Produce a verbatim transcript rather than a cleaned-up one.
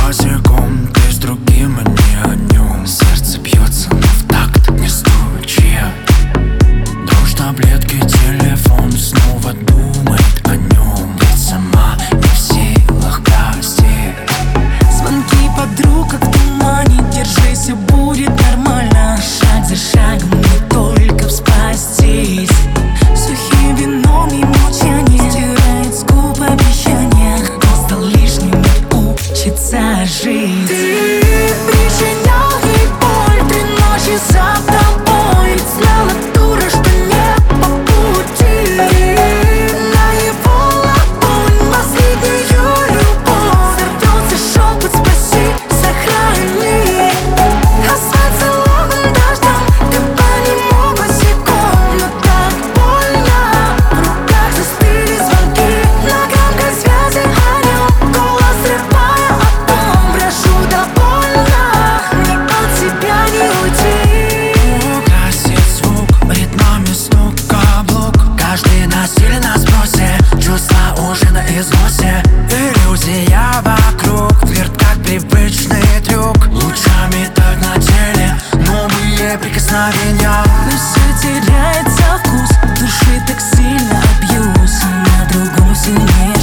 босиком, ты с другим, а не о нем. Сердце бьется, но в такт не стучит. Дрожь таблетки, телефон снова думает о нем. Ведь сама не в силах простить. Звонки подруг, как в тумане. Держись, все будет нормально. Шаг за шагом, не только спастись. Сухим вином и молчание стирает с губ обещания. Кто стал лишним, учится жить. Ты причинял ей боль три ночи за тобой. Ведь знала, дура, что не по пути. На его ладонь последнюю любовь. Сорвется шепот, спаси, сохрани. Асфальт целован дождем, ты по нему босиком. Но так больно, в руках застыли звонки. На громкой связи орёт голос, срывая о том. Прошу, довольно, мне от тебя не уйти. Гасит звук, ритмами стук каблук. Каждый насилие на сбросе, чувства уже на износе. Иллюзия вокруг, флирт как привычный трюк. Лучами так на теле, новые прикосновения. Но все теряется вкус, души так сильно абьюз. На другом сильнее